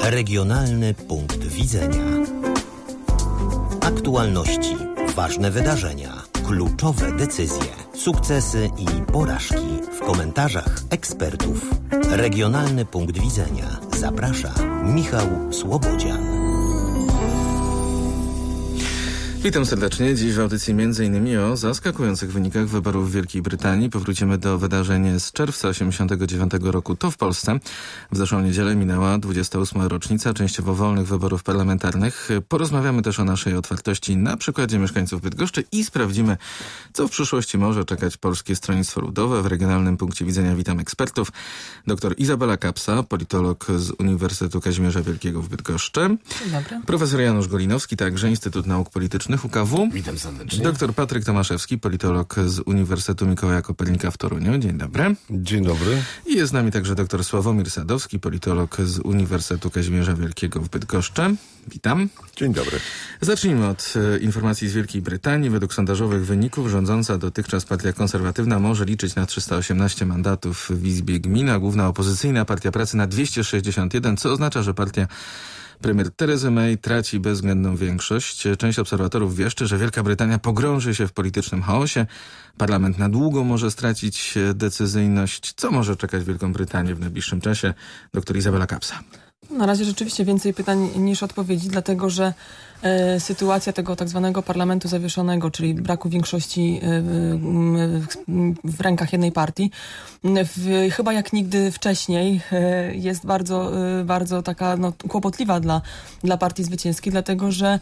Regionalny punkt widzenia. Aktualności, ważne wydarzenia, kluczowe decyzje, sukcesy i porażki w komentarzach ekspertów. Regionalny punkt widzenia. Zaprasza Michał Słobodzian. Witam serdecznie. Dziś w audycji m.in. o zaskakujących wynikach wyborów w Wielkiej Brytanii. Powrócimy do wydarzeń z czerwca 1989 roku. To w Polsce. W zeszłą niedzielę minęła 28. rocznica częściowo wolnych wyborów parlamentarnych. Porozmawiamy też o naszej otwartości na przykładzie mieszkańców Bydgoszczy i sprawdzimy, co w przyszłości może czekać Polskie Stronnictwo Ludowe. W regionalnym punkcie widzenia witam ekspertów. Dr Izabela Kapsa, politolog z Uniwersytetu Kazimierza Wielkiego w Bydgoszczy. Dzień dobry. Profesor Janusz Golinowski, także Instytut Nauk Politycznych UKW. Witam serdecznie. Dr Patryk Tomaszewski, politolog z Uniwersytetu Mikołaja Kopernika w Toruniu. Dzień dobry. Dzień dobry. I jest z nami także dr Sławomir Sadowski, politolog z Uniwersytetu Kazimierza Wielkiego w Bydgoszczy. Witam. Dzień dobry. Zacznijmy od informacji z Wielkiej Brytanii. Według sondażowych wyników rządząca dotychczas partia konserwatywna może liczyć na 318 mandatów w Izbie Gmin, a główna opozycyjna Partia Pracy na 261, co oznacza, że partia premier Terezy May traci bezwzględną większość. Część obserwatorów wieszczy, że Wielka Brytania pogrąży się w politycznym chaosie. Parlament na długo może stracić decyzyjność. Co może czekać Wielką Brytanię w najbliższym czasie? Doktor Izabela Kapsa. Na razie rzeczywiście więcej pytań niż odpowiedzi, dlatego że sytuacja tego tak zwanego parlamentu zawieszonego, czyli braku większości w rękach jednej partii, chyba jak nigdy wcześniej jest bardzo, bardzo taka kłopotliwa dla partii zwycięskiej, dlatego że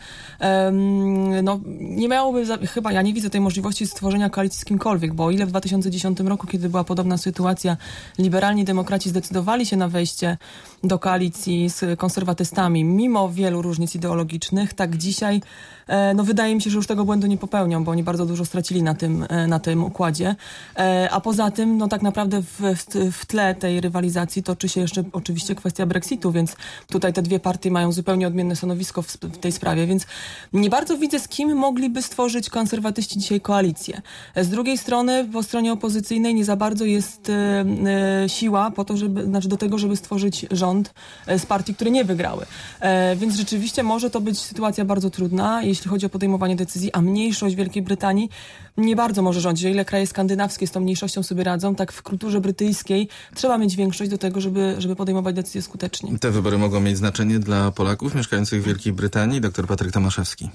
nie miałoby, chyba ja nie widzę tej możliwości stworzenia koalicji z kimkolwiek, bo o ile w 2010 roku, kiedy była podobna sytuacja, liberalni demokraci zdecydowali się na wejście do koalicji z konserwatystami, mimo wielu różnic ideologicznych, tak dzisiaj wydaje mi się, że już tego błędu nie popełnią, bo oni bardzo dużo stracili na tym układzie. A poza tym, tak naprawdę w tle tej rywalizacji toczy się jeszcze oczywiście kwestia Brexitu, więc tutaj te dwie partie mają zupełnie odmienne stanowisko w tej sprawie, więc nie bardzo widzę, z kim mogliby stworzyć konserwatyści dzisiaj koalicję. Z drugiej strony, po stronie opozycyjnej nie za bardzo jest siła po to, do tego, żeby stworzyć rząd z partii, które nie wygrały. Więc rzeczywiście może to być sytuacja bardzo trudna, jeśli chodzi o podejmowanie decyzji, a mniejszość Wielkiej Brytanii nie bardzo może rządzić. O ile kraje skandynawskie z tą mniejszością sobie radzą, tak w kulturze brytyjskiej trzeba mieć większość do tego, żeby podejmować decyzje skutecznie. Te wybory mogą mieć znaczenie dla Polaków mieszkających w Wielkiej Brytanii. Dr Patryk Tomaszewski.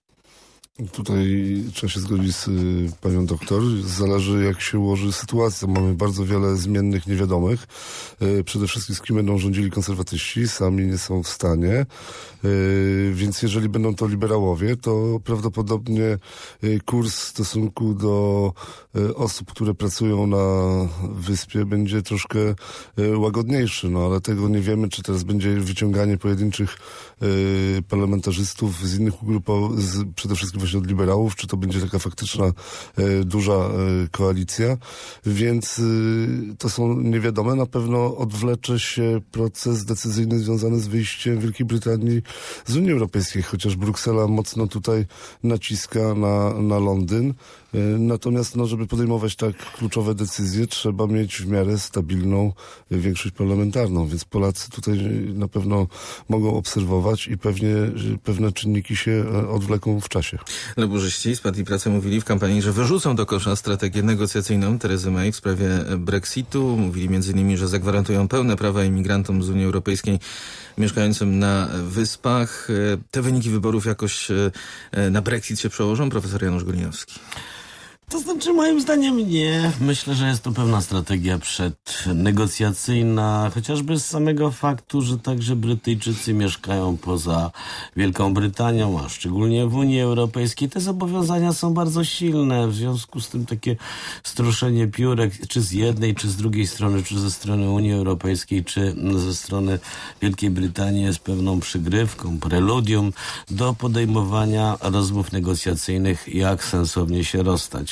Tutaj trzeba się zgodzić z panią doktor. Zależy, jak się ułoży sytuacja. Mamy bardzo wiele zmiennych, niewiadomych. Przede wszystkim z kim będą rządzili konserwatyści. Sami nie są w stanie. Więc jeżeli będą to liberałowie, to prawdopodobnie kurs w stosunku do osób, które pracują na wyspie, będzie troszkę łagodniejszy. Ale tego nie wiemy, czy teraz będzie wyciąganie pojedynczych parlamentarzystów z innych ugrupowań, przede wszystkim właśnie od liberałów, czy to będzie taka faktyczna duża koalicja, więc to są niewiadome. Na pewno odwlecze się proces decyzyjny związany z wyjściem Wielkiej Brytanii z Unii Europejskiej, chociaż Bruksela mocno tutaj naciska na Londyn. Natomiast żeby podejmować tak kluczowe decyzje, trzeba mieć w miarę stabilną większość parlamentarną, więc Polacy tutaj na pewno mogą obserwować i pewne czynniki się odwleką w czasie. Laburzyści z Partii Pracy mówili w kampanii, że wyrzucą do kosza strategię negocjacyjną Terezy May w sprawie Brexitu. Mówili m.in., że zagwarantują pełne prawa imigrantom z Unii Europejskiej mieszkającym na wyspach. Te wyniki wyborów jakoś na Brexit się przełożą? Profesor Janusz Golinowski. To znaczy, moim zdaniem nie. Myślę, że jest to pewna strategia przednegocjacyjna, chociażby z samego faktu, że także Brytyjczycy mieszkają poza Wielką Brytanią, a szczególnie w Unii Europejskiej. Te zobowiązania są bardzo silne, w związku z tym takie struszenie piórek, czy z jednej, czy z drugiej strony, czy ze strony Unii Europejskiej, czy ze strony Wielkiej Brytanii jest pewną przygrywką, preludium do podejmowania rozmów negocjacyjnych, jak sensownie się rozstać.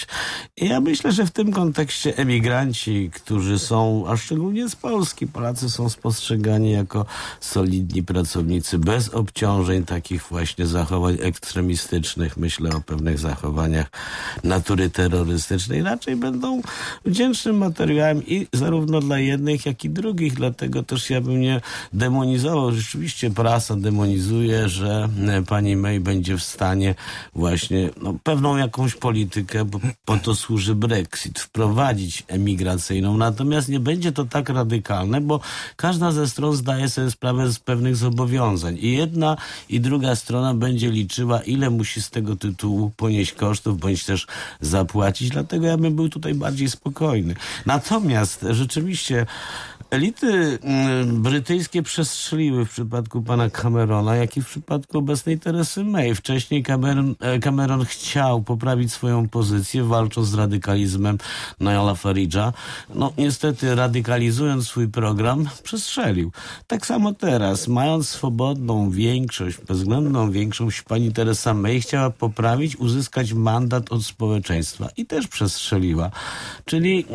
wyjść. I ja myślę, że w tym kontekście emigranci, którzy są, a szczególnie z Polski, Polacy są spostrzegani jako solidni pracownicy, bez obciążeń takich właśnie zachowań ekstremistycznych. Myślę o pewnych zachowaniach natury terrorystycznej. Raczej będą wdzięcznym materiałem i zarówno dla jednych, jak i drugich. Dlatego też ja bym nie demonizował. Rzeczywiście prasa demonizuje, że pani May będzie w stanie właśnie pewną jakąś politykę, bo po to służy Brexit, wprowadzić emigracyjną. Natomiast nie będzie to tak radykalne, bo każda ze stron zdaje sobie sprawę z pewnych zobowiązań. I jedna i druga strona będzie liczyła, ile musi z tego tytułu ponieść kosztów, bądź też zapłacić. Dlatego ja bym był tutaj bardziej spokojny. Natomiast rzeczywiście elity brytyjskie przestrzeliły w przypadku pana Camerona, jak i w przypadku obecnej Teresy May. Wcześniej Cameron chciał poprawić swoją pozycję, walcząc z radykalizmem Nialla Farage'a. Niestety radykalizując swój program, przestrzelił. Tak samo teraz, mając swobodną większość, bezwzględną większość, pani Teresa May chciała poprawić, uzyskać mandat od społeczeństwa i też przestrzeliła. Czyli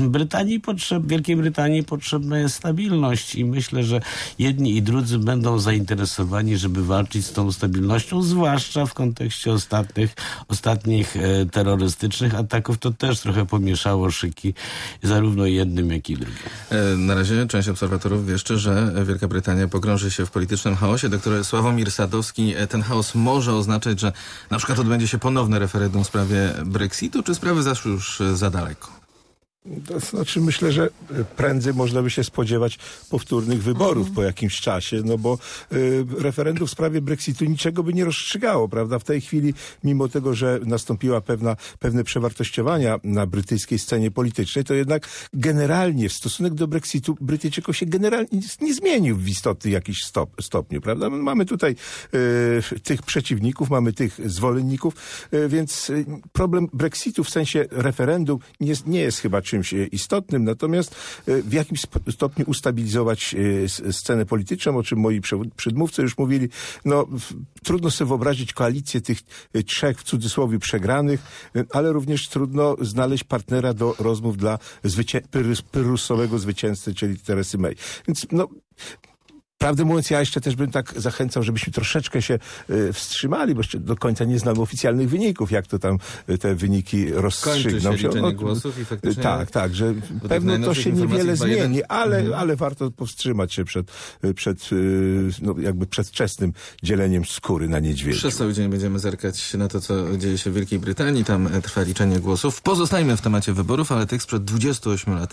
Wielkiej Brytanii potrzebna jest stabilność i myślę, że jedni i drudzy będą zainteresowani, żeby walczyć z tą stabilnością, zwłaszcza w kontekście ostatnich terrorystycznych ataków. To też trochę pomieszało szyki zarówno jednym, jak i drugim. Na razie część obserwatorów wieszczy, że Wielka Brytania pogrąży się w politycznym chaosie. Doktor Sławomir Sadowski, ten chaos może oznaczać, że na przykład odbędzie się ponowne referendum w sprawie Brexitu, czy sprawy zaszły już za daleko? To znaczy myślę, że prędzej można by się spodziewać powtórnych wyborów po jakimś czasie, bo referendum w sprawie Brexitu niczego by nie rozstrzygało, prawda? W tej chwili, mimo tego, że nastąpiła pewne przewartościowania na brytyjskiej scenie politycznej, to jednak generalnie stosunek do Brexitu Brytyjczyków się generalnie nie zmienił w istotnym jakiś stopniu, prawda? Mamy tutaj tych przeciwników, mamy tych zwolenników, więc problem Brexitu w sensie referendum nie jest chyba czymś istotnym, natomiast w jakimś stopniu ustabilizować scenę polityczną, o czym moi przedmówcy już mówili. Trudno sobie wyobrazić koalicję tych trzech, w cudzysłowie, przegranych, ale również trudno znaleźć partnera do rozmów dla pyrrhusowego zwycięzcy, czyli Teresy May. Więc prawdę mówiąc, ja jeszcze też bym tak zachęcał, żebyśmy troszeczkę się wstrzymali, bo jeszcze do końca nie znamy oficjalnych wyników, jak to tam te wyniki rozstrzygną. Kończy się liczenie głosów i faktycznie... Tak, że pewno to się niewiele zmieni, ale warto powstrzymać się przed przedwczesnym dzieleniem skóry na niedźwiedziu. Przez cały dzień będziemy zerkać na to, co dzieje się w Wielkiej Brytanii. Tam trwa liczenie głosów. Pozostańmy w temacie wyborów, ale tych sprzed 28 lat.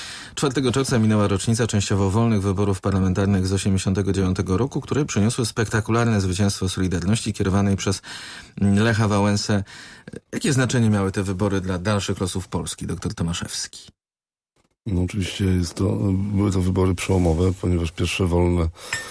4 czerwca minęła rocznica częściowo wolnych wyborów parlamentarnych z 1989 roku, które przyniosły spektakularne zwycięstwo Solidarności kierowanej przez Lecha Wałęsę. Jakie znaczenie miały te wybory dla dalszych losów Polski, dr Tomaszewski? Oczywiście były to wybory przełomowe, ponieważ pierwsze wolne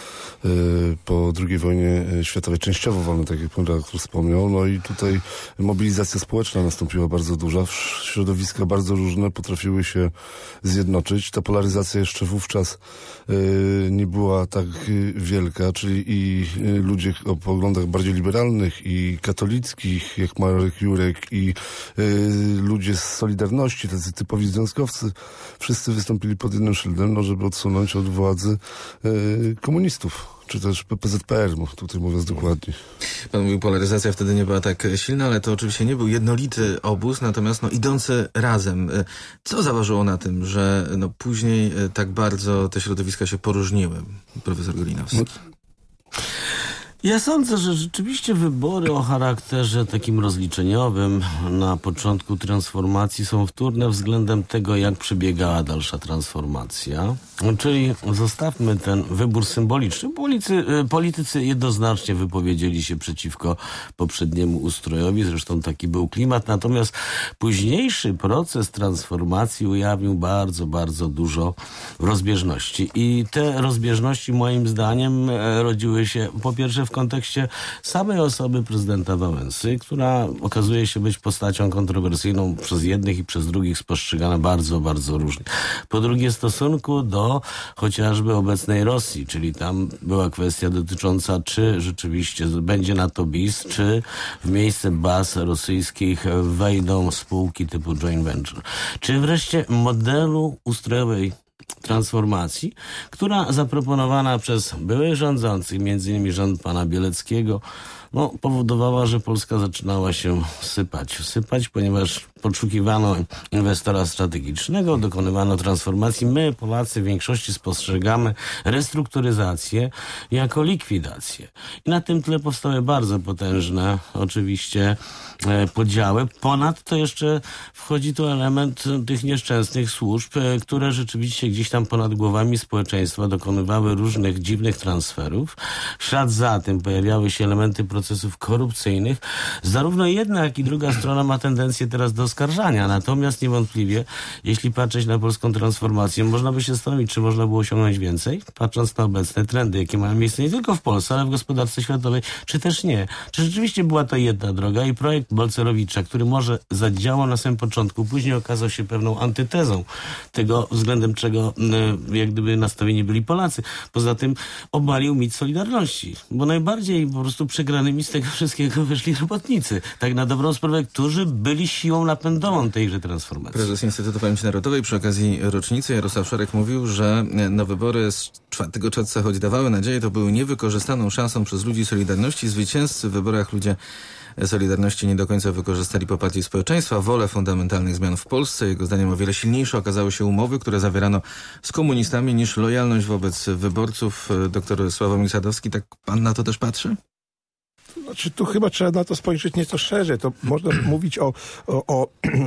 po II wojnie światowej, częściowo wolne, tak jak pan redaktor wspomniał. I tutaj mobilizacja społeczna nastąpiła bardzo duża. Środowiska bardzo różne potrafiły się zjednoczyć. Ta polaryzacja jeszcze wówczas nie była tak wielka, czyli i ludzie o poglądach bardziej liberalnych i katolickich, jak Marek Jurek, i ludzie z Solidarności, tacy typowi związkowcy, wszyscy wystąpili pod jednym szyldem, żeby odsunąć od władzy komunistów, czy też PZPR, tutaj mówiąc dokładnie. Pan mówił, polaryzacja wtedy nie była tak silna, ale to oczywiście nie był jednolity obóz, natomiast idący razem. Co zaważyło na tym, że później tak bardzo te środowiska się poróżniły, profesor Golinowski? Ja sądzę, że rzeczywiście wybory o charakterze takim rozliczeniowym na początku transformacji są wtórne względem tego, jak przebiegała dalsza transformacja. Czyli zostawmy ten wybór symboliczny. Politycy jednoznacznie wypowiedzieli się przeciwko poprzedniemu ustrojowi, zresztą taki był klimat. Natomiast późniejszy proces transformacji ujawnił bardzo, bardzo dużo rozbieżności. I te rozbieżności moim zdaniem rodziły się po pierwsze w kontekście samej osoby prezydenta Wałęsy, która okazuje się być postacią kontrowersyjną przez jednych i przez drugich spostrzegana bardzo, bardzo różnie. Po drugie, w stosunku do chociażby obecnej Rosji, czyli tam była kwestia dotycząca, czy rzeczywiście będzie NATO bis, czy w miejsce baz rosyjskich wejdą spółki typu joint venture. Czy wreszcie modelu ustrojowej transformacji, która zaproponowana przez byłych rządzących, między innymi rząd pana Bieleckiego, powodowała, że Polska zaczynała się sypać, ponieważ poszukiwano inwestora strategicznego, dokonywano transformacji. My, Polacy, w większości spostrzegamy restrukturyzację jako likwidację. I na tym tle powstały bardzo potężne, oczywiście, podziały. Ponadto jeszcze wchodzi tu element tych nieszczęsnych służb, które rzeczywiście gdzieś tam ponad głowami społeczeństwa dokonywały różnych dziwnych transferów. W ślad za tym pojawiały się elementy procesów korupcyjnych. Zarówno jedna, jak i druga strona ma tendencję teraz do oskarżania. Natomiast niewątpliwie, jeśli patrzeć na polską transformację, można by się zastanowić, czy można było osiągnąć więcej, patrząc na obecne trendy, jakie mają miejsce nie tylko w Polsce, ale w gospodarce światowej, czy też nie. Czy rzeczywiście była to jedna droga i projekt Balcerowicza, który może zadziałał na samym początku, później okazał się pewną antytezą tego, względem czego jak gdyby nastawieni byli Polacy. Poza tym obalił mit Solidarności, bo najbardziej po prostu przegranymi z tego wszystkiego wyszli robotnicy. Tak na dobrą sprawę, którzy byli siłą napędową tejże transformacji. Prezes Instytutu Pamięci Narodowej przy okazji rocznicy Jarosław Szarek mówił, że na wybory z 4 czerwca, choć dawały nadzieję, to były niewykorzystaną szansą przez ludzi Solidarności. Zwycięzcy w wyborach ludzie Solidarności nie do końca wykorzystali poparcie społeczeństwa, wolę fundamentalnych zmian w Polsce. Jego zdaniem o wiele silniejsze okazały się umowy, które zawierano z komunistami, niż lojalność wobec wyborców. Doktor Sławomir Sadowski, tak pan na to też patrzy? Znaczy, tu chyba trzeba na to spojrzeć nieco szerzej. To można mówić o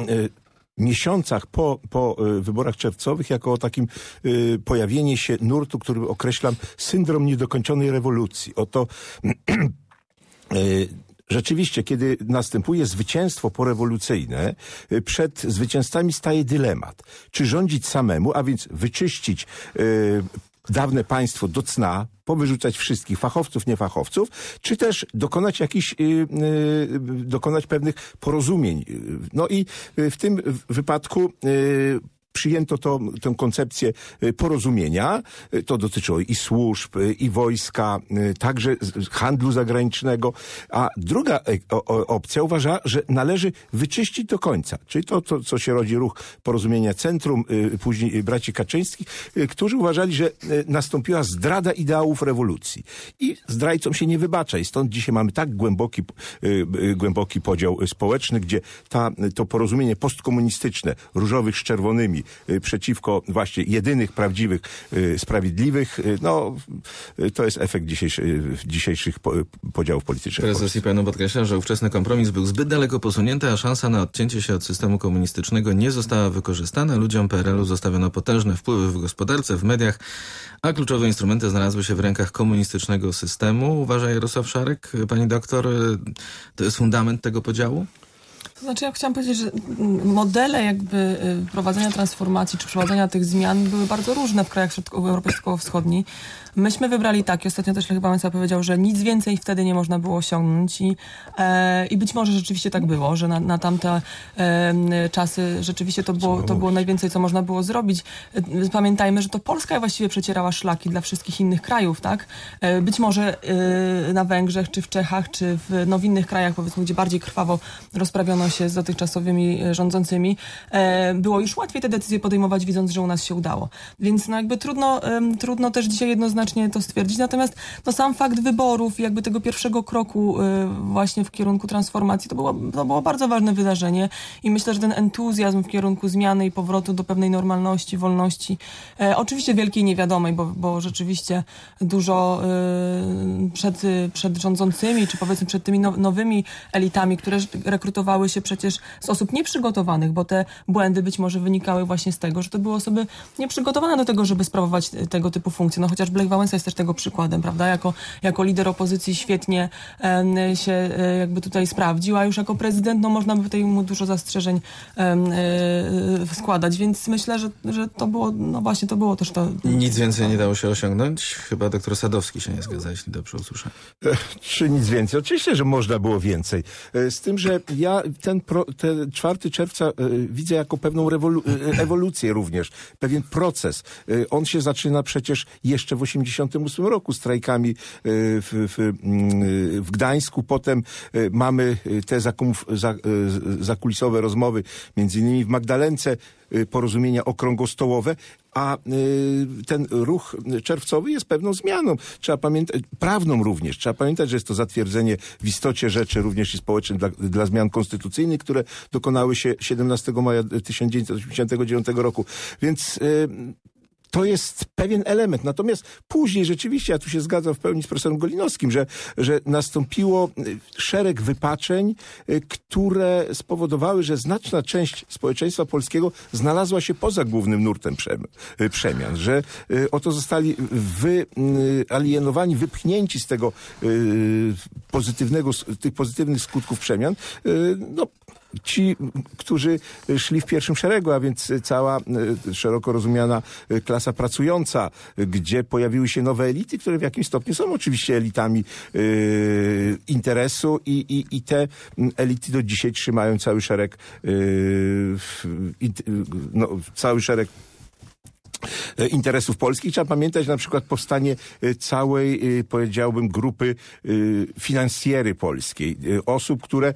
miesiącach po wyborach czerwcowych jako o takim pojawieniu się nurtu, który określam syndrom niedokończonej rewolucji. Oto rzeczywiście, kiedy następuje zwycięstwo porewolucyjne, przed zwycięzcami staje dylemat. Czy rządzić samemu, a więc wyczyścić dawne państwo do cna, powyrzucać wszystkich fachowców, niefachowców, czy też dokonać pewnych porozumień. No i w tym wypadku przyjęto tę koncepcję porozumienia. To dotyczyło i służb, i wojska, także handlu zagranicznego. A druga opcja uważa, że należy wyczyścić do końca. Czyli to, co się rodzi ruch Porozumienia Centrum, później braci Kaczyńskich, którzy uważali, że nastąpiła zdrada ideałów rewolucji. I zdrajcom się nie wybacza. I stąd dzisiaj mamy tak głęboki podział społeczny, gdzie to porozumienie postkomunistyczne, różowych z czerwonymi, przeciwko właśnie jedynych prawdziwych, sprawiedliwych, to jest efekt dzisiejszych podziałów politycznych. Prezes IPN podkreśla, że ówczesny kompromis był zbyt daleko posunięty, a szansa na odcięcie się od systemu komunistycznego nie została wykorzystana. Ludziom PRL-u zostawiono potężne wpływy w gospodarce, w mediach, a kluczowe instrumenty znalazły się w rękach komunistycznego systemu. Uważa Jarosław Szarek, pani doktor, to jest fundament tego podziału? Znaczy, ja chciałam powiedzieć, że modele jakby prowadzenia transformacji czy przeprowadzenia tych zmian były bardzo różne w krajach europejsko-wschodnich. Myśmy wybrali tak, i ostatnio też Lech Wałęsa powiedział, że nic więcej wtedy nie można było osiągnąć i być może rzeczywiście tak było, że na tamte czasy rzeczywiście to było najwięcej, co można było zrobić. Pamiętajmy, że to Polska właściwie przecierała szlaki dla wszystkich innych krajów, tak? Być może na Węgrzech, czy w Czechach, czy w innych krajach, powiedzmy, gdzie bardziej krwawo rozprawiono się z dotychczasowymi rządzącymi, było już łatwiej te decyzje podejmować, widząc, że u nas się udało. Więc jakby trudno też dzisiaj jednoznacznie to stwierdzić. Natomiast sam fakt wyborów, jakby tego pierwszego kroku właśnie w kierunku transformacji, to było bardzo ważne wydarzenie i myślę, że ten entuzjazm w kierunku zmiany i powrotu do pewnej normalności, wolności, oczywiście wielkiej niewiadomej, bo rzeczywiście dużo przed rządzącymi, czy powiedzmy przed tymi nowymi elitami, które rekrutowały się się przecież z osób nieprzygotowanych, bo te błędy być może wynikały właśnie z tego, że to były osoby nieprzygotowane do tego, żeby sprawować tego typu funkcje. No chociaż Lech Wałęsa jest też tego przykładem, prawda? Jako lider opozycji świetnie się jakby tutaj sprawdził, a już jako prezydent, no można by tutaj mu dużo zastrzeżeń składać, więc myślę, że to było, no właśnie to było też to. Nic więcej nie dało się osiągnąć? Chyba doktor Sadowski się nie zgadza, jeśli dobrze usłyszałem. Czy nic więcej? Oczywiście, że można było więcej. Z tym, że ja ten 4 czerwca widzę jako pewną ewolucję również, pewien proces. On się zaczyna przecież jeszcze w 1988 roku strajkami w Gdańsku. Potem mamy te zakulisowe rozmowy, między innymi w Magdalence, porozumienia okrągłostołowe, a ten ruch czerwcowy jest pewną zmianą. Trzeba pamiętać, prawną również. Trzeba pamiętać, że jest to zatwierdzenie w istocie rzeczy również i społecznych dla zmian konstytucyjnych, które dokonały się 17 maja 1989 roku. Więc to jest pewien element. Natomiast później rzeczywiście, ja tu się zgadzam w pełni z profesorem Golinowskim, że nastąpiło szereg wypaczeń, które spowodowały, że znaczna część społeczeństwa polskiego znalazła się poza głównym nurtem przemian, że oto zostali wyalienowani, wypchnięci z tego tych pozytywnych skutków przemian, ci, którzy szli w pierwszym szeregu, a więc cała szeroko rozumiana klasa pracująca, gdzie pojawiły się nowe elity, które w jakimś stopniu są oczywiście elitami interesu i te elity do dzisiaj trzymają cały szereg interesów polskich. Trzeba pamiętać na przykład powstanie całej, powiedziałbym, grupy finansjery polskiej. Osób, które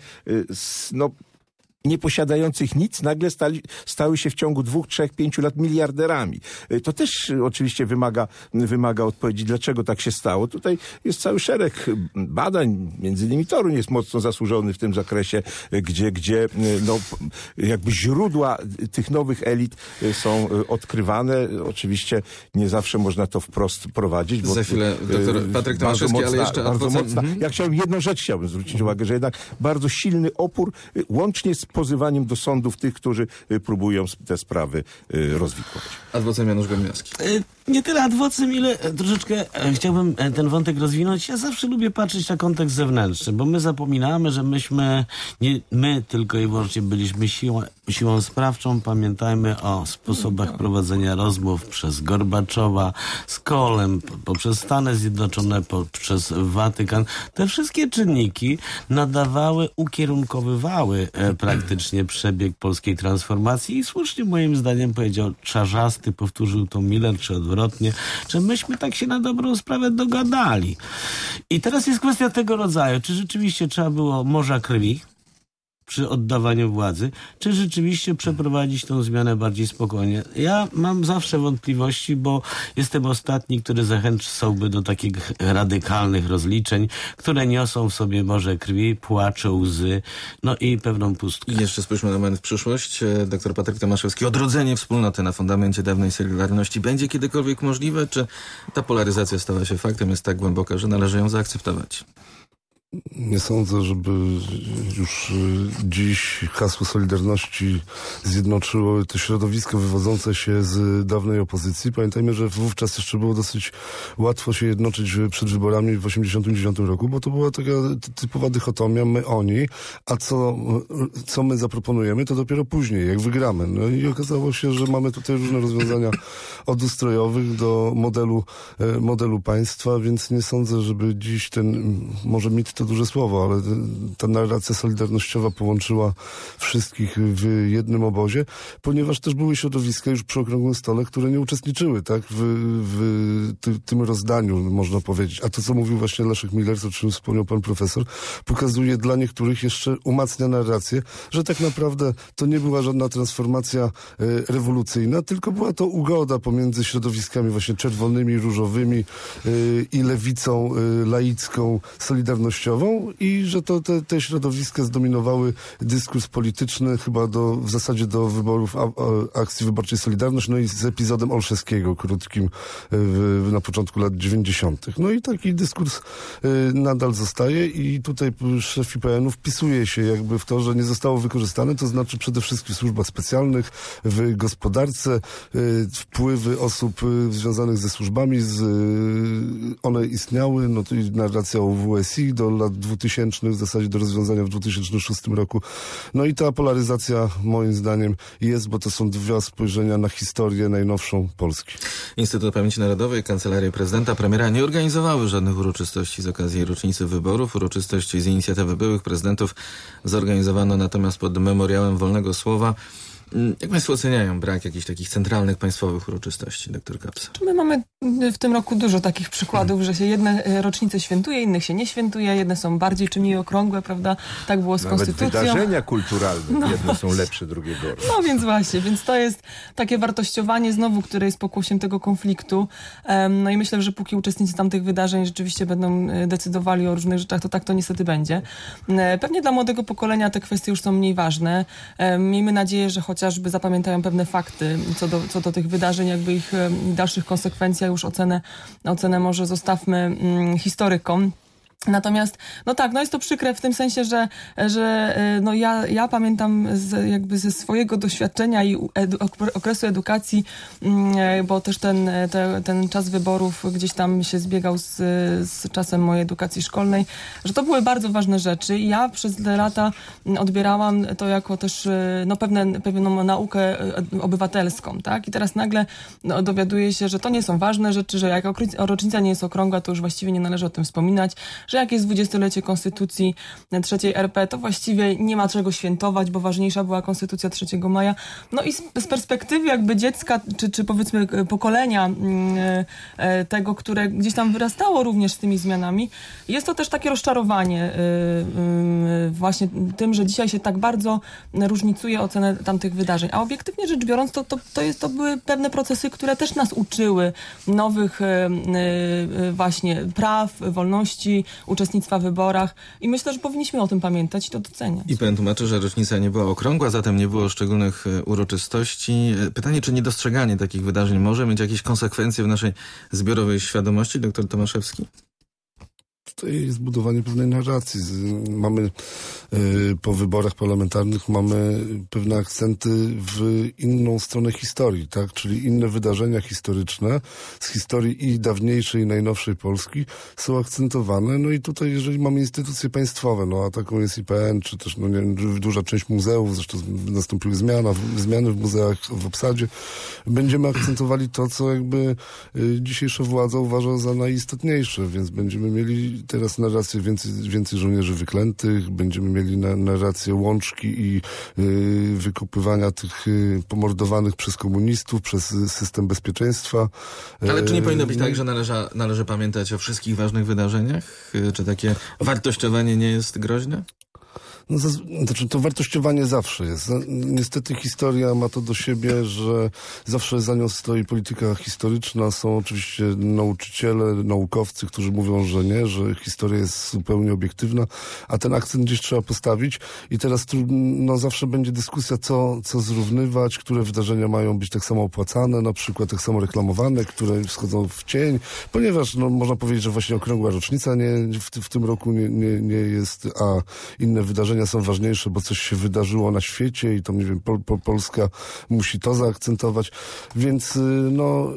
nie posiadających nic, nagle stały się w ciągu 2, 3, 5 lat miliarderami. To też oczywiście wymaga odpowiedzi, dlaczego tak się stało. Tutaj jest cały szereg badań, między innymi Toruń jest mocno zasłużony w tym zakresie, gdzie jakby źródła tych nowych elit są odkrywane. Oczywiście nie zawsze można to wprost prowadzić. Bo za chwilę doktor Patryk Tomaszewski, ale jeszcze bardzo mocna. Ja jedną rzecz chciałbym zwrócić uwagę, że jednak bardzo silny opór, łącznie z pozywaniem do sądów tych, którzy próbują te sprawy rozwikłać. Adwocem Janusz Golinowski. Nie tyle adwocem, ile troszeczkę chciałbym ten wątek rozwinąć. Ja zawsze lubię patrzeć na kontekst zewnętrzny, bo my zapominamy, że nie my tylko i wyłącznie byliśmy siłą sprawczą. Pamiętajmy o sposobach prowadzenia rozmów przez Gorbaczowa, z Kohlem, poprzez Stany Zjednoczone, poprzez Watykan. Te wszystkie czynniki ukierunkowywały praktycznie przebieg polskiej transformacji i słusznie moim zdaniem powiedział Czarzasty, powtórzył to Miller, czy odwrotnie, że myśmy tak się na dobrą sprawę dogadali. I teraz jest kwestia tego rodzaju, czy rzeczywiście trzeba było morza krwi przy oddawaniu władzy, czy rzeczywiście przeprowadzić tą zmianę bardziej spokojnie. Ja mam zawsze wątpliwości, bo jestem ostatni, który zachęcałby do takich radykalnych rozliczeń, które niosą w sobie morze krwi, płacze, łzy, i pewną pustkę. I jeszcze spójrzmy na moment w przyszłość. Doktor Patryk Tomaszewski, odrodzenie wspólnoty na fundamencie dawnej Solidarności będzie kiedykolwiek możliwe, czy ta polaryzacja stała się faktem, jest tak głęboka, że należy ją zaakceptować? Nie sądzę, żeby już dziś hasło Solidarności zjednoczyło te środowisko wywodzące się z dawnej opozycji. Pamiętajmy, że wówczas jeszcze było dosyć łatwo się jednoczyć przed wyborami w 1989 roku, bo to była taka typowa dychotomia, my, oni, a co my zaproponujemy, to dopiero później, jak wygramy. No i okazało się, że mamy tutaj różne rozwiązania od ustrojowych do modelu państwa, więc nie sądzę, żeby dziś może mit to duże słowo, ale ta narracja solidarnościowa połączyła wszystkich w jednym obozie, ponieważ też były środowiska już przy okrągłym stole, które nie uczestniczyły w tym rozdaniu, można powiedzieć. A to, co mówił właśnie Leszek Miller, o czym wspomniał pan profesor, pokazuje dla niektórych jeszcze, umacnia narrację, że tak naprawdę to nie była żadna transformacja rewolucyjna, tylko była to ugoda pomiędzy środowiskami właśnie czerwonymi, różowymi i lewicą laicką, solidarnościową, wolnościową i że to te środowiska zdominowały dyskurs polityczny chyba w zasadzie do wyborów akcji wyborczej Solidarność, no i z epizodem Olszewskiego krótkim na początku lat 90. No i taki dyskurs nadal zostaje i tutaj szef IPN-u wpisuje się jakby w to, że nie zostało wykorzystane, to znaczy przede wszystkim w służbach specjalnych, w gospodarce, wpływy osób związanych ze służbami, one istniały, no to i narracja o WSI do lat 2000, w zasadzie do rozwiązania w 2006 roku. No i ta polaryzacja moim zdaniem jest, bo to są dwa spojrzenia na historię najnowszą Polski. Instytut Pamięci Narodowej, Kancelaria Prezydenta, premiera nie organizowały żadnych uroczystości z okazji rocznicy wyborów. Uroczystości z inicjatywy byłych prezydentów zorganizowano natomiast pod Memoriałem Wolnego Słowa. Jak Państwo oceniają brak jakichś takich centralnych państwowych uroczystości, doktor Kapsa? My mamy w tym roku dużo takich przykładów, że się jedne rocznice świętuje, innych się nie świętuje, jedne są bardziej czy mniej okrągłe, prawda? Tak było z konstytucją. Nawet wydarzenia kulturalne, jedne są lepsze, drugie gorsze. No więc właśnie, więc to jest takie wartościowanie znowu, które jest pokłosiem tego konfliktu. No i myślę, że póki uczestnicy tamtych wydarzeń rzeczywiście będą decydowali o różnych rzeczach, to tak to niestety będzie. Pewnie dla młodego pokolenia te kwestie już są mniej ważne. Miejmy nadzieję, że chociażby zapamiętają pewne fakty co do tych wydarzeń, jakby ich dalszych konsekwencjach, już ocenę może zostawmy historykom. Natomiast, no tak, no jest to przykre w tym sensie, że no ja pamiętam jakby ze swojego doświadczenia i okresu edukacji, bo też ten czas wyborów gdzieś tam się zbiegał z czasem mojej edukacji szkolnej, że to były bardzo ważne rzeczy i ja przez te lata odbierałam to jako też no pewną naukę obywatelską, tak? I teraz nagle dowiaduję się, że to nie są ważne rzeczy, że jak rocznica nie jest okrągła, to już właściwie nie należy o tym wspominać, że jak jest 20-lecie Konstytucji III RP, to właściwie nie ma czego świętować, bo ważniejsza była Konstytucja 3 maja. No i z perspektywy jakby dziecka, czy powiedzmy pokolenia tego, które gdzieś tam wyrastało również z tymi zmianami, jest to też takie rozczarowanie właśnie tym, że dzisiaj się tak bardzo różnicuje ocenę tamtych wydarzeń. A obiektywnie rzecz biorąc, to były pewne procesy, które też nas uczyły nowych właśnie praw, wolności, uczestnictwa w wyborach i myślę, że powinniśmy o tym pamiętać i to doceniać. IPN tłumaczy, że rocznica nie była okrągła, zatem nie było szczególnych uroczystości. Pytanie, czy niedostrzeganie takich wydarzeń może mieć jakieś konsekwencje w naszej zbiorowej świadomości? Doktor Tomaszewski? To jest budowanie pewnej narracji. Mamy po wyborach parlamentarnych mamy pewne akcenty w inną stronę historii, tak? Czyli inne wydarzenia historyczne z historii i dawniejszej, i najnowszej Polski są akcentowane. No i tutaj, jeżeli mamy instytucje państwowe, no a taką jest IPN, czy też no, nie wiem, duża część muzeów, zresztą nastąpiły zmiany w muzeach, w obsadzie, będziemy akcentowali to, co jakby dzisiejsza władza uważa za najistotniejsze, więc będziemy mieli teraz narrację więcej żołnierzy wyklętych, będziemy mieli narrację łączki i wykopywania tych pomordowanych przez komunistów, przez system bezpieczeństwa. Ale czy nie powinno być tak, że należy pamiętać o wszystkich ważnych wydarzeniach? Czy takie wartościowanie nie jest groźne? No, znaczy to wartościowanie zawsze jest. Niestety historia ma to do siebie, że zawsze za nią stoi polityka historyczna. Są oczywiście nauczyciele, naukowcy, którzy mówią, że nie, że historia jest zupełnie obiektywna, a ten akcent gdzieś trzeba postawić i teraz no, zawsze będzie dyskusja, co zrównywać, które wydarzenia mają być tak samo opłacane, na przykład tak samo reklamowane, które wschodzą w cień, ponieważ no, można powiedzieć, że właśnie okrągła rocznica w tym roku nie jest, a inne wydarzenia są ważniejsze, bo coś się wydarzyło na świecie i to, nie wiem, Polska musi to zaakcentować. Więc no,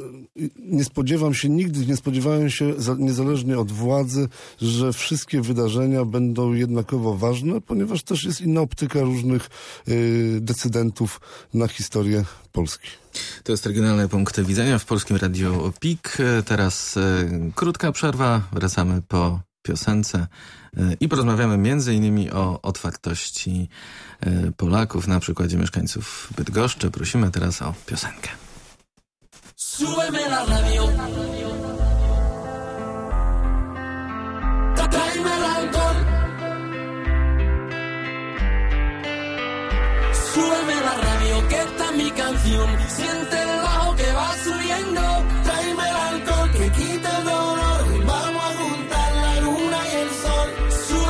nigdy nie spodziewałem się, niezależnie od władzy, że wszystkie wydarzenia będą jednakowo ważne, ponieważ też jest inna optyka różnych decydentów na historię Polski. To jest Regionalny Punkt Widzenia w Polskim Radiu PIK. Teraz krótka przerwa, wracamy po piosence i porozmawiamy między innymi o otwartości Polaków na przykładzie mieszkańców Bydgoszczy. Prosimy teraz o piosenkę. Súbeme la radio. Tráeme el alcohol. Súbeme la radio, que esta es mi canción. Siente el bajo que va subiendo. Tráeme el alcohol que quita el dolor. Vamos a juntar la luna y el sol.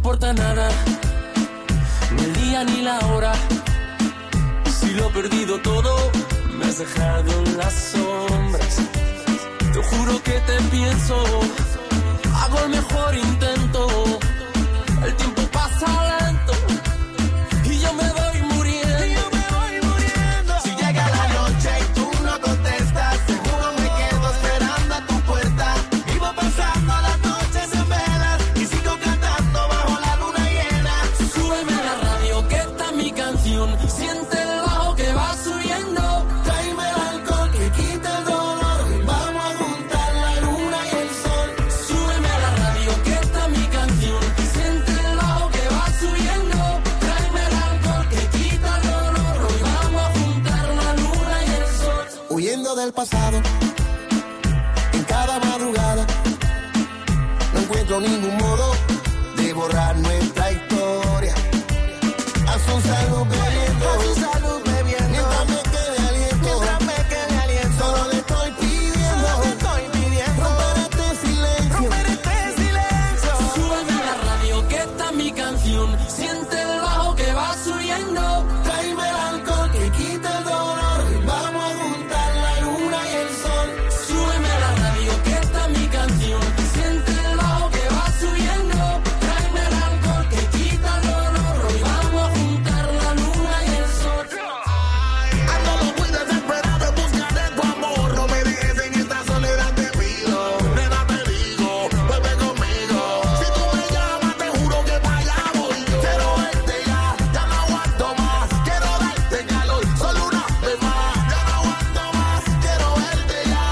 importa nada, ni el día ni la hora. Si lo he perdido todo, me has dejado en las sombras. Te juro que te pienso, hago el mejor intento. El tiempo pasa lento y yo me voy muriendo. Si llega la noche y tú no contestas, seguro me quedo esperando a tu puerta. Vivo pasando las noches en velas y sigo cantando bajo la luna llena. Súbeme a la radio que está mi canción. Siente el bajo que va subiendo. Tráeme el alcohol que quita el dolor y vamos a juntar la luna y el sol. Súbeme a la radio que está mi canción. Siente el bajo que va subiendo. Tráeme el alcohol que quita el dolor. Hoy vamos a juntar la luna y el sol. Huyendo del pasado, en cada madrugada, no encuentro ningún modo de borrar nuestra historia. A su salud bebiendo, mientras me quede aliento, solo le estoy pidiendo, romper este silencio. Súbeme a la radio que está mi canción. Siente el bajo que va subiendo. Tráeme el alcohol que quita el dolor y vamos a juntar la luna y el sol. Súbeme a la radio que está mi canción. Siente el bajo que va subiendo. Tráeme el alcohol que quita el dolor. Hoy vamos a juntar la luna y el sol. Ando muy desesperado en busca de tu amor. No me dejes en esta soledad, te pido. Nena, te digo, vuelve conmigo. Si tú me llamas, te juro que para allá voy yo. Quiero verte ya no aguanto más. Quiero darte calor, solo una vez más. Ya no aguanto más, quiero verte ya.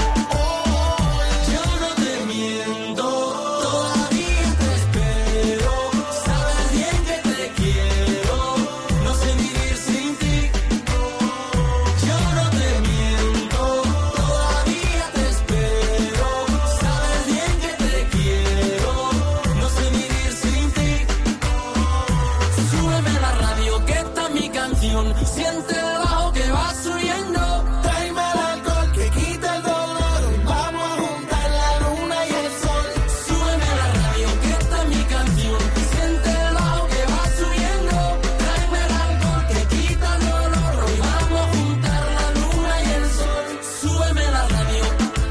Yo no te miento, todavía te espero. Sabes bien que te quiero, no sé vivir sin ti. Yo no te miento, todavía te espero. Sabes bien que te quiero, no sé vivir sin ti. Súbeme a la radio que está mi canción. Siente el bajo que va subiendo. Tráeme el alcohol que quita el dolor y vamos a juntar la luna y el sol. Súbeme a la radio que está mi canción. Siente el bajo que va subiendo. Tráeme el alcohol que quita el dolor. Hoy vamos a juntar la luna y el sol. Súbeme a la radio.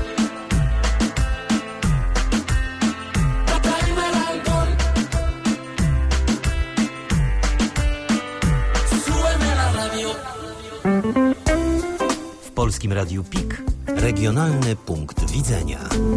Tráeme el alcohol. Súbeme a la radio. W Polskim Radiu PIK regionalny punkt widzenia.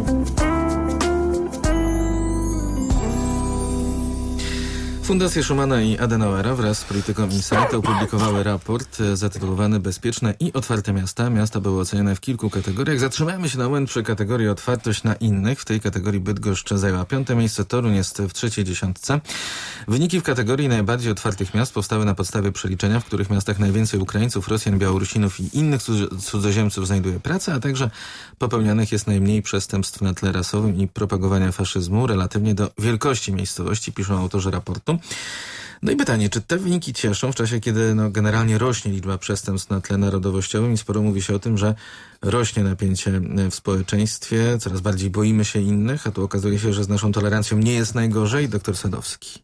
Fundacje Schumana i Adenauera wraz z polityką Insight opublikowały raport zatytułowany Bezpieczne i otwarte miasta. Miasta były ocenione w kilku kategoriach. Zatrzymajmy się na moment przy kategorii otwartość na innych. W tej kategorii Bydgoszcz zajęła 5. miejsce, Toruń jest w 3. dziesiątce. Wyniki w kategorii najbardziej otwartych miast powstały na podstawie przeliczenia, w których miastach najwięcej Ukraińców, Rosjan, Białorusinów i innych cudzoziemców znajduje pracę, a także popełnianych jest najmniej przestępstw na tle rasowym i propagowania faszyzmu relatywnie do wielkości miejscowości, piszą autorzy raportu. No i pytanie, czy te wyniki cieszą w czasie, kiedy generalnie rośnie liczba przestępstw na tle narodowościowym i sporo mówi się o tym, że rośnie napięcie w społeczeństwie, coraz bardziej boimy się innych, a tu okazuje się, że z naszą tolerancją nie jest najgorzej. Doktor Sadowski.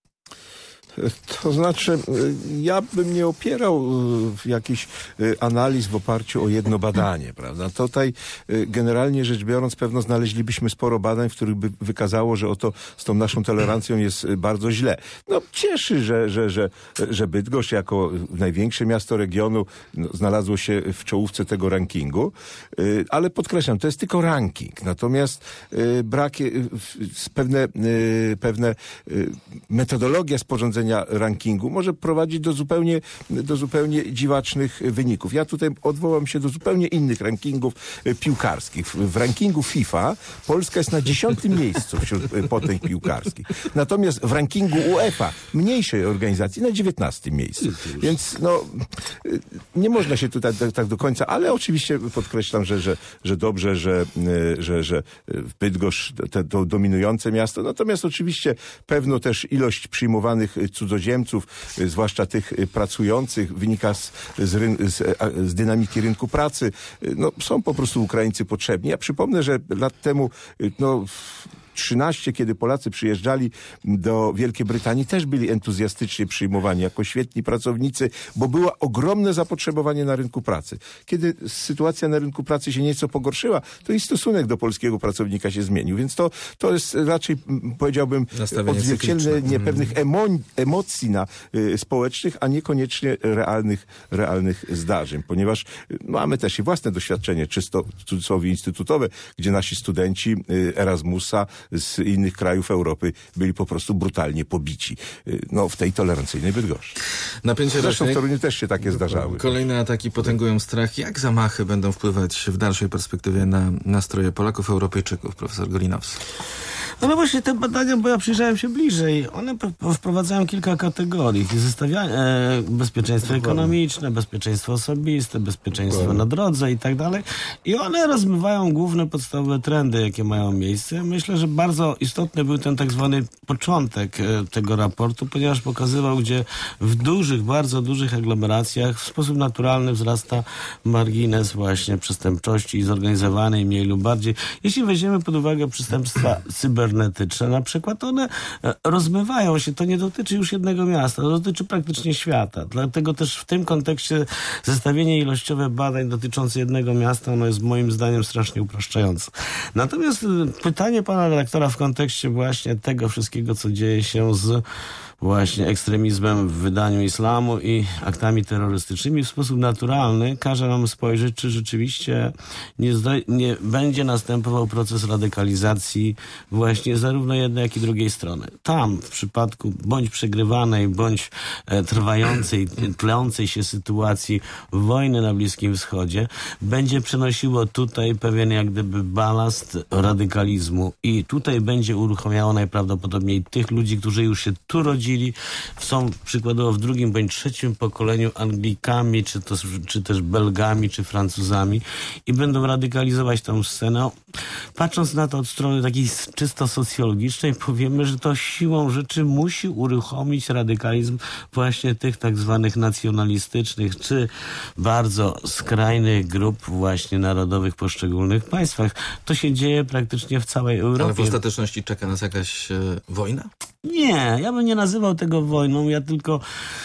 To znaczy, ja bym nie opierał jakichś analiz w oparciu o jedno badanie, prawda? Tutaj generalnie rzecz biorąc pewno znaleźlibyśmy sporo badań, w których by wykazało, że oto z tą naszą tolerancją jest bardzo źle. No cieszy, że Bydgoszcz jako największe miasto regionu znalazło się w czołówce tego rankingu, ale podkreślam, to jest tylko ranking. Natomiast pewne metodologia sporządzenia rankingu może prowadzić do zupełnie dziwacznych wyników. Ja tutaj odwołam się do zupełnie innych rankingów piłkarskich. W rankingu FIFA Polska jest na 10. miejscu wśród potęg piłkarskich. Natomiast w rankingu UEFA, mniejszej organizacji, na 19. miejscu. Więc nie można się tutaj tak do końca, ale oczywiście podkreślam, że dobrze, że Bydgoszcz to dominujące miasto. Natomiast oczywiście pewno też ilość przyjmowanych cudzoziemców, zwłaszcza tych pracujących, wynika z dynamiki rynku pracy. Są po prostu Ukraińcy potrzebni. Ja przypomnę, że lat temu 13, kiedy Polacy przyjeżdżali do Wielkiej Brytanii, też byli entuzjastycznie przyjmowani jako świetni pracownicy, bo było ogromne zapotrzebowanie na rynku pracy. Kiedy sytuacja na rynku pracy się nieco pogorszyła, to i stosunek do polskiego pracownika się zmienił. Więc to jest raczej, powiedziałbym, odzwierciedlenie pewnych emocji społecznych, a niekoniecznie realnych zdarzeń, ponieważ mamy też i własne doświadczenie, czysto w cudzysłowie instytutowe, gdzie nasi studenci Erasmusa z innych krajów Europy byli po prostu brutalnie pobici. W tej tolerancyjnej Bydgoszczy. Napięcie Zresztą rośnie. w Toruniu też się takie zdarzały. Kolejne ataki potęgują strach. Jak zamachy będą wpływać w dalszej perspektywie na nastroje Polaków, Europejczyków, profesor Golinowski? No właśnie te badania, bo ja przyjrzałem się bliżej, one wprowadzają kilka kategorii. Bezpieczeństwo ekonomiczne, bezpieczeństwo osobiste, bezpieczeństwo na drodze i tak dalej. I one rozmywają główne podstawowe trendy, jakie mają miejsce. Myślę, że bardzo istotny był ten tak zwany początek tego raportu, ponieważ pokazywał, gdzie w bardzo dużych aglomeracjach w sposób naturalny wzrasta margines właśnie przestępczości zorganizowanej, mniej lub bardziej. Jeśli weźmiemy pod uwagę przestępstwa cybernetyczne na przykład, one rozmywają się. To nie dotyczy już jednego miasta, to dotyczy praktycznie świata. Dlatego też w tym kontekście zestawienie ilościowe badań dotyczące jednego miasta, ono jest moim zdaniem strasznie upraszczające. Natomiast pytanie pana redaktora w kontekście właśnie tego wszystkiego, co dzieje się z właśnie ekstremizmem w wydaniu islamu i aktami terrorystycznymi w sposób naturalny każe nam spojrzeć, czy rzeczywiście nie będzie następował proces radykalizacji właśnie zarówno jednej, jak i drugiej strony. Tam w przypadku bądź przegrywanej, bądź trwającej, tlącej się sytuacji wojny na Bliskim Wschodzie będzie przenosiło tutaj pewien jak gdyby balast radykalizmu i tutaj będzie uruchamiało najprawdopodobniej tych ludzi, którzy już się tu rodzili, są przykładowo w drugim bądź trzecim pokoleniu Anglikami, czy też Belgami, czy Francuzami i będą radykalizować tą scenę. Patrząc na to od strony takiej czysto socjologicznej, powiemy, że to siłą rzeczy musi uruchomić radykalizm właśnie tych tak zwanych nacjonalistycznych, czy bardzo skrajnych grup właśnie narodowych w poszczególnych państwach. To się dzieje praktycznie w całej Europie. Ale w ostateczności czeka nas jakaś wojna? Nie, ja bym nie nazywał tego wojną, ja tylko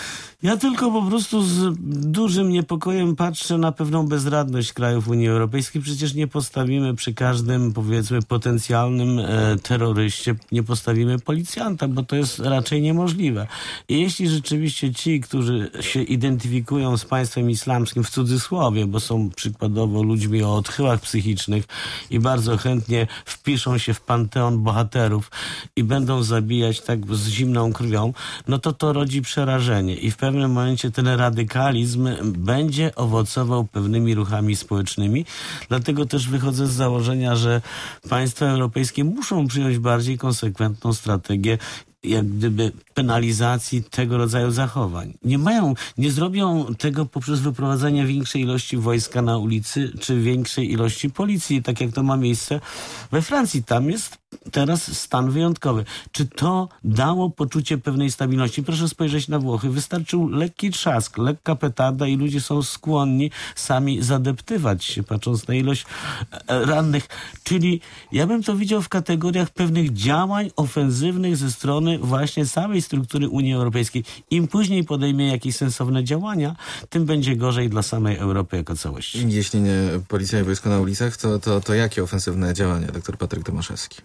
po prostu z dużym niepokojem patrzę na pewną bezradność krajów Unii Europejskiej. Przecież nie postawimy przy każdym, powiedzmy, potencjalnym terroryście, nie postawimy policjanta, bo to jest raczej niemożliwe. I jeśli rzeczywiście ci, którzy się identyfikują z państwem islamskim w cudzysłowie, bo są przykładowo ludźmi o odchyłach psychicznych i bardzo chętnie wpiszą się w panteon bohaterów i będą zabijać tak z zimną krwią, no to rodzi przerażenie. I w pewnym momencie ten radykalizm będzie owocował pewnymi ruchami społecznymi. Dlatego też wychodzę z założenia, że państwa europejskie muszą przyjąć bardziej konsekwentną strategię jak gdyby penalizacji tego rodzaju zachowań. Nie zrobią tego poprzez wyprowadzenie większej ilości wojska na ulicy, czy większej ilości policji, tak jak to ma miejsce we Francji. Tam jest teraz stan wyjątkowy. Czy to dało poczucie pewnej stabilności? Proszę spojrzeć na Włochy. Wystarczył lekki trzask, lekka petarda i ludzie są skłonni sami zadeptywać się, patrząc na ilość rannych. Czyli ja bym to widział w kategoriach pewnych działań ofensywnych ze strony właśnie samej struktury Unii Europejskiej. Im później podejmie jakieś sensowne działania, tym będzie gorzej dla samej Europy jako całości. Jeśli nie policja i wojsko na ulicach, to jakie ofensywne działania, doktor Patryk Tomaszewski?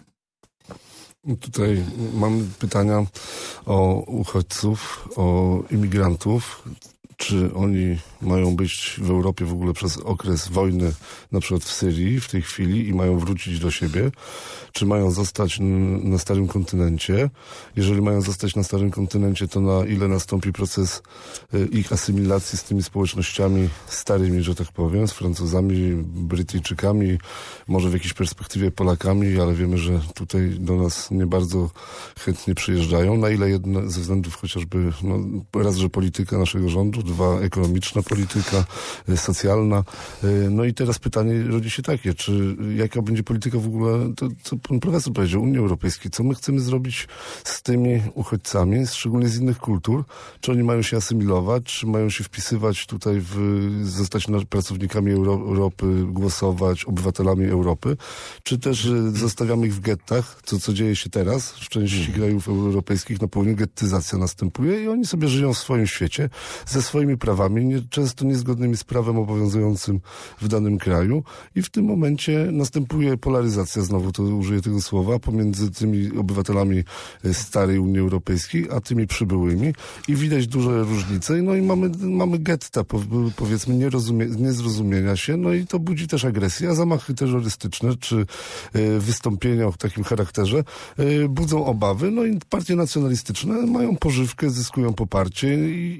Tutaj mam pytania o uchodźców, o imigrantów. Czy oni mają być w Europie w ogóle przez okres wojny, na przykład w Syrii w tej chwili i mają wrócić do siebie? Czy mają zostać na Starym Kontynencie? Jeżeli mają zostać na Starym Kontynencie, to na ile nastąpi proces ich asymilacji z tymi społecznościami starymi, że tak powiem, z Francuzami, Brytyjczykami, może w jakiejś perspektywie Polakami, ale wiemy, że tutaj do nas nie bardzo chętnie przyjeżdżają. Na ile ze względów chociażby, raz, że polityka naszego rządu, dwa, ekonomiczna polityka, socjalna. No i teraz pytanie rodzi się takie, czy jaka będzie polityka w ogóle, to co pan profesor powiedział, Unii Europejskiej, co my chcemy zrobić z tymi uchodźcami, szczególnie z innych kultur, czy oni mają się asymilować, czy mają się wpisywać tutaj, zostać pracownikami Europy, głosować, obywatelami Europy, czy też zostawiamy ich w gettach, co dzieje się teraz w części krajów europejskich, na południu gettyzacja następuje i oni sobie żyją w swoim świecie, ze swoimi prawami, często niezgodnymi z prawem obowiązującym w danym kraju i w tym momencie następuje polaryzacja, znowu to użyję tego słowa, pomiędzy tymi obywatelami starej Unii Europejskiej, a tymi przybyłymi i widać duże różnice. No i mamy getta, powiedzmy, niezrozumienia się, no i to budzi też agresję, a zamachy terrorystyczne czy wystąpienia o takim charakterze budzą obawy, no i partie nacjonalistyczne mają pożywkę, zyskują poparcie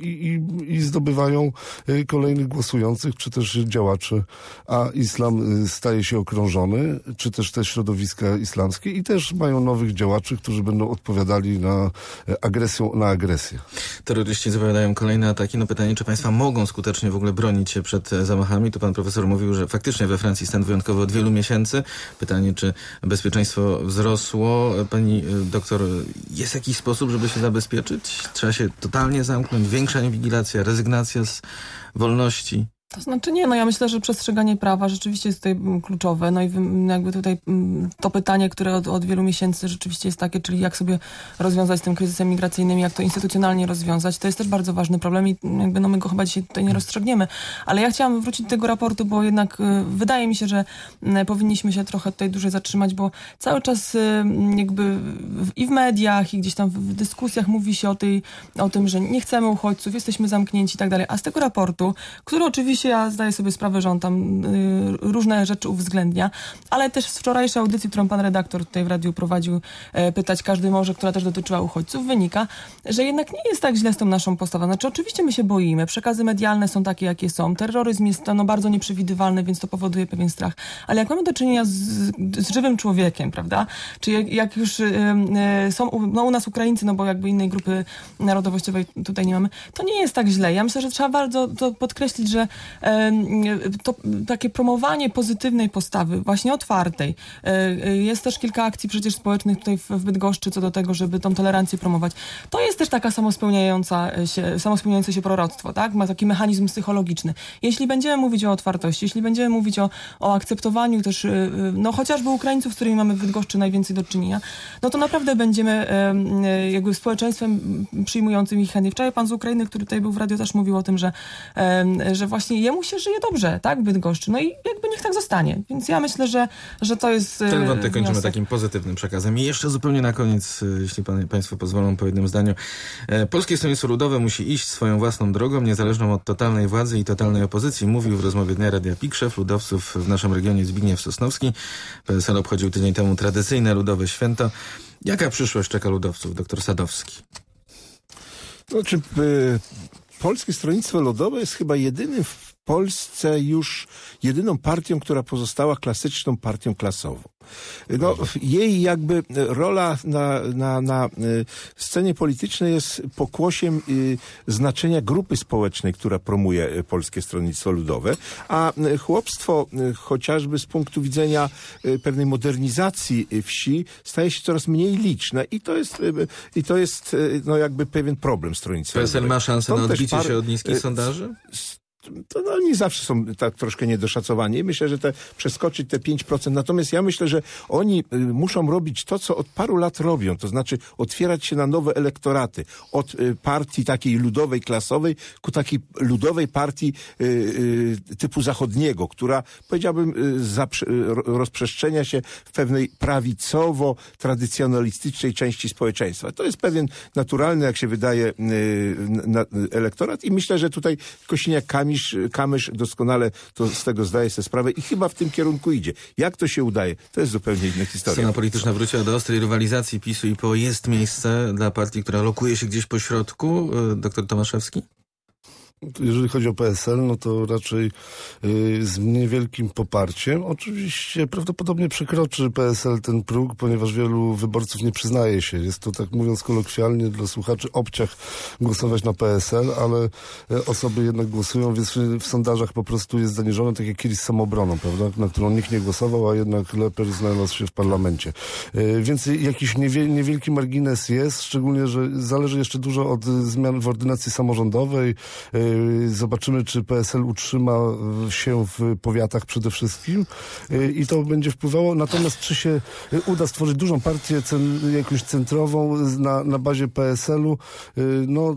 i zdobywają kolejnych głosujących, czy też działaczy, a islam staje się okrążony, czy też te środowiska islamskie i też mają nowych działaczy, którzy będą odpowiadali na agresję. Terroryści zapowiadają kolejne ataki. No pytanie, czy państwa mogą skutecznie w ogóle bronić się przed zamachami? Tu pan profesor mówił, że faktycznie we Francji stan wyjątkowy od wielu miesięcy. Pytanie, czy bezpieczeństwo wzrosło? Pani doktor, jest jakiś sposób, żeby się zabezpieczyć? Trzeba się totalnie zamknąć? Większa inwigilacja, rezygnacja z wolności? To znaczy nie, no ja myślę, że przestrzeganie prawa rzeczywiście jest tutaj kluczowe. No i jakby tutaj to pytanie, które od wielu miesięcy rzeczywiście jest takie, czyli jak sobie rozwiązać z tym kryzysem migracyjnym, jak to instytucjonalnie rozwiązać, to jest też bardzo ważny problem i jakby no my go chyba dzisiaj tutaj nie rozstrzygniemy. Ale ja chciałam wrócić do tego raportu, bo jednak wydaje mi się, że powinniśmy się trochę tutaj dłużej zatrzymać, bo cały czas jakby i w mediach, i gdzieś tam w dyskusjach mówi się o tym, że nie chcemy uchodźców, jesteśmy zamknięci i tak dalej. A z tego raportu, który oczywiście ja zdaję sobie sprawę, że on tam różne rzeczy uwzględnia, ale też z wczorajszej audycji, którą pan redaktor tutaj w radiu prowadził, Pytać każdy może, która też dotyczyła uchodźców, wynika, że jednak nie jest tak źle z tą naszą postawą. Znaczy oczywiście my się boimy, przekazy medialne są takie, jakie są, terroryzm jest bardzo nieprzewidywalny, więc to powoduje pewien strach, ale jak mamy do czynienia z żywym człowiekiem, prawda, czy jak już są u nas Ukraińcy, no bo jakby innej grupy narodowościowej tutaj nie mamy, to nie jest tak źle. Ja myślę, że trzeba bardzo to podkreślić, że to takie promowanie pozytywnej postawy, właśnie otwartej. Jest też kilka akcji przecież społecznych tutaj w Bydgoszczy co do tego, żeby tą tolerancję promować. To jest też taka samospełniające się proroctwo, tak? Ma taki mechanizm psychologiczny. Jeśli będziemy mówić o otwartości, jeśli będziemy mówić o akceptowaniu też, no chociażby Ukraińców, z którymi mamy w Bydgoszczy najwięcej do czynienia, no to naprawdę będziemy jakby społeczeństwem przyjmującym ich chętnie. Wczoraj pan z Ukrainy, który tutaj był w radiu, też mówił o tym, że właśnie jemu się żyje dobrze, tak, w Bydgoszczy. No i jakby niech tak zostanie. Więc ja myślę, że to jest ten wątek kończymy takim pozytywnym przekazem. I jeszcze zupełnie na koniec, jeśli państwo pozwolą, po jednym zdaniu. Polskie Stronnictwo Ludowe musi iść swoją własną drogą, niezależną od totalnej władzy i totalnej opozycji. Mówił w rozmowie Dnia Radia PIK szef ludowców w naszym regionie Zbigniew Sosnowski. PSL obchodził tydzień temu tradycyjne ludowe święto. Jaka przyszłość czeka ludowców, doktor Sadowski? Znaczy, Polskie Stronnictwo Ludowe jest chyba jedynym w Polsce już jedyną partią, która pozostała klasyczną partią klasową. No, jej jakby rola na scenie politycznej jest pokłosiem znaczenia grupy społecznej, która promuje Polskie Stronnictwo Ludowe, a chłopstwo chociażby z punktu widzenia pewnej modernizacji wsi staje się coraz mniej liczne i to jest no jakby pewien problem Stronnictwa Ludowego. PSL ma szansę na odbicie się od niskich sondaży? To oni zawsze są tak troszkę niedoszacowani. Myślę, że przeskoczyć te 5%. Natomiast ja myślę, że oni muszą robić to, co od paru lat robią. To znaczy otwierać się na nowe elektoraty. Od partii takiej ludowej, klasowej ku takiej ludowej partii typu zachodniego, która, powiedziałbym, rozprzestrzenia się w pewnej prawicowo-tradycjonalistycznej części społeczeństwa. To jest pewien naturalny, jak się wydaje, elektorat i myślę, że tutaj Kamysz doskonale z tego zdaje sobie sprawę i chyba w tym kierunku idzie. Jak to się udaje? To jest zupełnie inna historia. Scena polityczna wróciła do ostrej rywalizacji PiS-u i PO. Jest miejsce dla partii, która lokuje się gdzieś po środku? Doktor Tomaszewski? Jeżeli chodzi o PSL, no to raczej z niewielkim poparciem. Oczywiście prawdopodobnie przekroczy PSL ten próg, ponieważ wielu wyborców nie przyznaje się. Jest to, tak mówiąc kolokwialnie dla słuchaczy, obciach głosować na PSL, ale osoby jednak głosują, więc w sondażach po prostu jest zaniżone, tak jak kiedyś z Samobroną, prawda, na którą nikt nie głosował, a jednak Leper znalazł się w parlamencie. Więc jakiś niewielki margines jest, szczególnie, że zależy jeszcze dużo od zmian w ordynacji samorządowej. Zobaczymy, czy PSL utrzyma się w powiatach przede wszystkim i to będzie wpływało. Natomiast czy się uda stworzyć dużą partię jakąś centrową na bazie PSL-u, no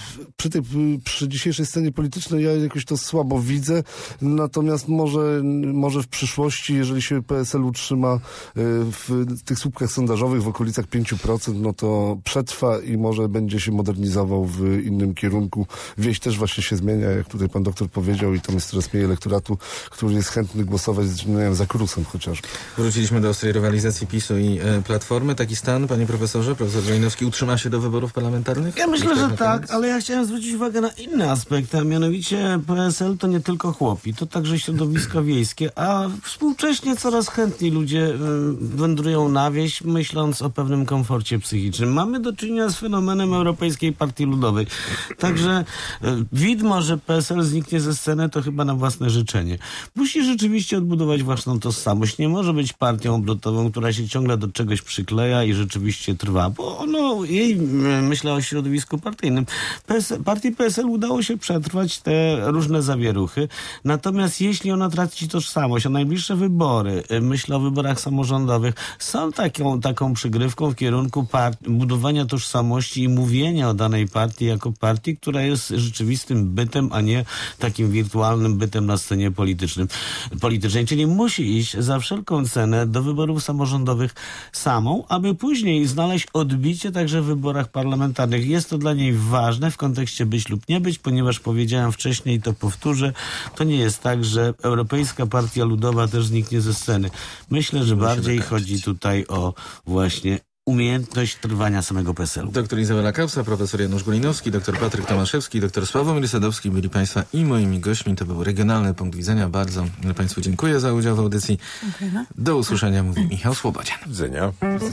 przy dzisiejszej scenie politycznej ja jakoś to słabo widzę. Natomiast może w przyszłości, jeżeli się PSL utrzyma w tych słupkach sondażowych w okolicach 5%, no to przetrwa i może będzie się modernizował w innym kierunku. Wieś też właśnie się zmienia, jak tutaj pan doktor powiedział, i tam jest coraz mniej elektoratu, który jest chętny głosować za Krusem chociażby. Wróciliśmy do ostrej rywalizacji PiS-u i Platformy. Taki stan, panie profesorze, profesor Gajnowski, utrzyma się do wyborów parlamentarnych? Ja myślę, że tak, ale ja chciałem zwrócić uwagę na inny aspekt, a mianowicie PSL to nie tylko chłopi, to także środowiska wiejskie, a współcześnie coraz chętniej ludzie wędrują na wieś, myśląc o pewnym komforcie psychicznym. Mamy do czynienia z fenomenem Europejskiej Partii Ludowej. Także widmo, że PSL zniknie ze sceny, to chyba na własne życzenie. Musi rzeczywiście odbudować własną tożsamość. Nie może być partią obrotową, która się ciągle do czegoś przykleja i rzeczywiście trwa, bo jej, myślę o środowisku partyjnym. Partii PSL udało się przetrwać te różne zawieruchy, natomiast jeśli ona traci tożsamość, a najbliższe wybory, myślę o wyborach samorządowych, są taką przygrywką w kierunku budowania tożsamości i mówienia o danej partii jako partii, która jest rzeczywistym bytem, a nie takim wirtualnym bytem na scenie politycznej. Czyli musi iść za wszelką cenę do wyborów samorządowych samą, aby później znaleźć odbicie także w wyborach parlamentarnych. Jest to dla niej ważne w kontekście być lub nie być, ponieważ powiedziałem wcześniej, to powtórzę, to nie jest tak, że Europejska Partia Ludowa też zniknie ze sceny. Myślę, że bardziej chodzi tutaj o właśnie umiejętność trwania samego PSL-u. Doktor Izabela Kausa, profesor Janusz Gulinowski, doktor Patryk Tomaszewski, doktor Sławomir Sadowski byli Państwa i moimi gośćmi. To był Regionalny Punkt Widzenia. Bardzo Państwu dziękuję za udział w audycji. Dziękuję. Do usłyszenia, mówi Michał Słobodzian. Do widzenia.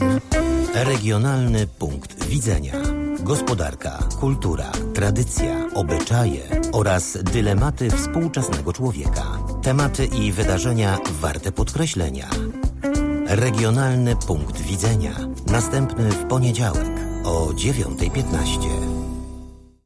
Regionalny Punkt Widzenia. Gospodarka, kultura, tradycja, obyczaje oraz dylematy współczesnego człowieka. Tematy i wydarzenia warte podkreślenia. Regionalny Punkt Widzenia. Następny w poniedziałek o 9:15.